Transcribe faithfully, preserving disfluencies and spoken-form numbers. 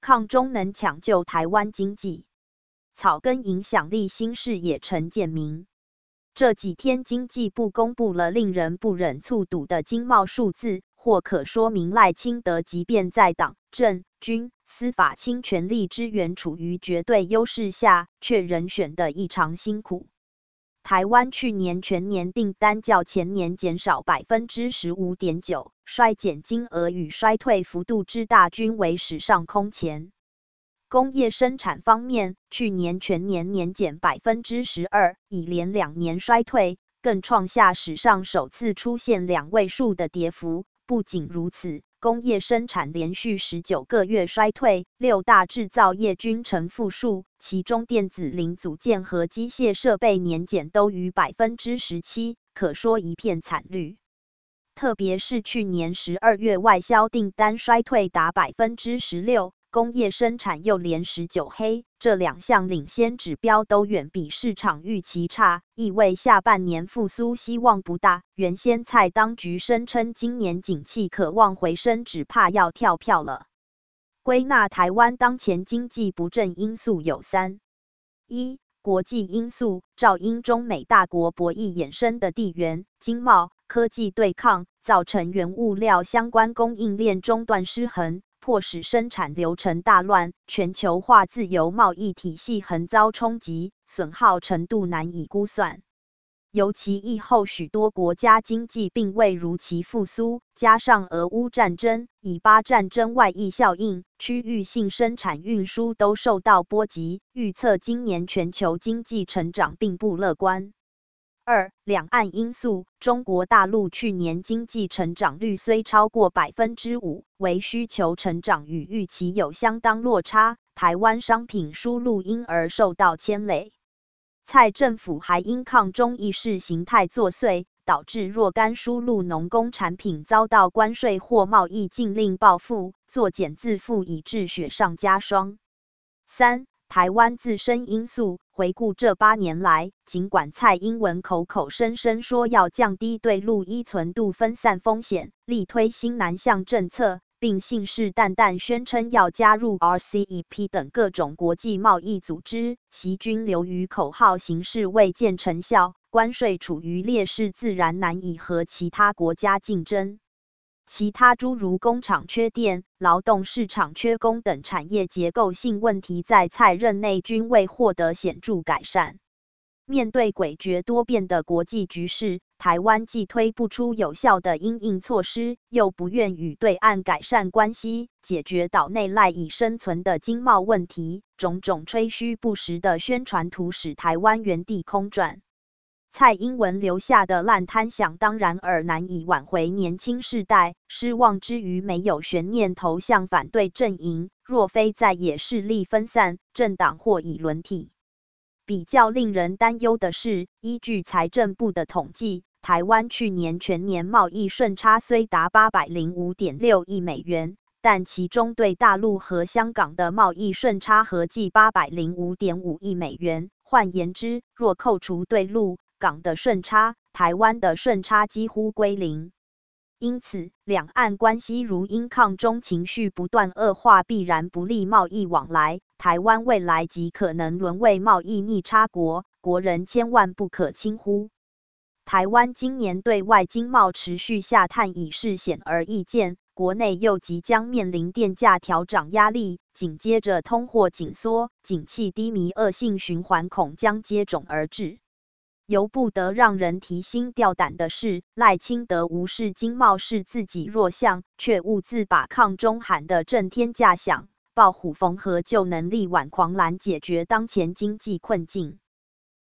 抗中能抢救台湾经济。草根影响力新视野陈建明。这几天经济部公布了令人不忍卒睹的经贸数字，或可说明赖清德即便在党政军司法倾全力支援处于绝对优势下，却仍选得异常辛苦。台湾去年全年订单较前年减少 百分之十五点九， 衰减金额与衰退幅度之大均为史上空前。工业生产方面，去年全年年减 百分之十二， 已连两年衰退，更创下史上首次出现两位数的跌幅。不仅如此，工业生产连续十九个月衰退，六大制造业均呈负数，其中电子零组件和机械设备年减都逾 百分之十七， 可说一片惨绿。特别是去年十二月外销订单衰退达 百分之十六，工业生产又连十九黑，这两项领先指标都远比市场预期差，意味下半年复苏希望不大。原先蔡当局声称今年景气可望回升，只怕要跳票了。归纳台湾当前经济不振因素有三：一、国际因素，照因中美大国博弈衍生的地缘、经贸、科技对抗，造成原物料相关供应链中断失衡，迫使生产流程大乱，全球化自由贸易体系横遭冲击，损耗程度难以估算。尤其疫后许多国家经济并未如期复苏，加上俄乌战争、以巴战争外溢效应，区域性生产运输都受到波及，预测今年全球经济成长并不乐观。二、两岸因素，中国大陆去年经济成长率虽超过 百分之五， 唯需求成长与预期有相当落差，台湾商品输入因而受到牵累。蔡政府还因抗中意识形态作祟，导致若干输入农工产品遭到关税或贸易禁令报复，作茧自缚，以致雪上加霜。三、台湾自身因素，回顾这八年来，尽管蔡英文口口声声说要降低对陆依存度分散风险，力推新南向政策，并信誓旦旦宣称要加入 R C E P 等各种国际贸易组织，习均流于口号形式，未见成效，关税处于劣势，自然难以和其他国家竞争。其他诸如工厂缺电、劳动市场缺工等产业结构性问题，在蔡任内均未获得显著改善。面对诡谲多变的国际局势，台湾既推不出有效的因应措施，又不愿与对岸改善关系，解决岛内赖以生存的经贸问题，种种吹嘘不实的宣传图使台湾原地空转。蔡英文留下的烂摊想当然而难以挽回年轻世代，失望之余没有悬念投向反对阵营，若非在野势力分散，政党或已轮替。比较令人担忧的是，依据财政部的统计，台湾去年全年贸易顺差虽达 八百零五点六亿美元，但其中对大陆和香港的贸易顺差合计 八百零五点五亿美元。换言之，若扣除对陆港的顺差，台湾的顺差几乎归零。因此，两岸关系如因抗中情绪不断恶化，必然不利贸易往来。台湾未来极可能沦为贸易逆差国，国人千万不可轻忽。台湾今年对外经贸持续下探已是显而易见，国内又即将面临电价调涨压力，紧接着通货紧缩、景气低迷，恶性循环恐将接踵而至。由不得让人提心吊胆的是，赖清德无视经贸是自己弱项，却兀自把抗中喊得震天价响，抱虎缝合就能力挽狂澜，解决当前经济困境。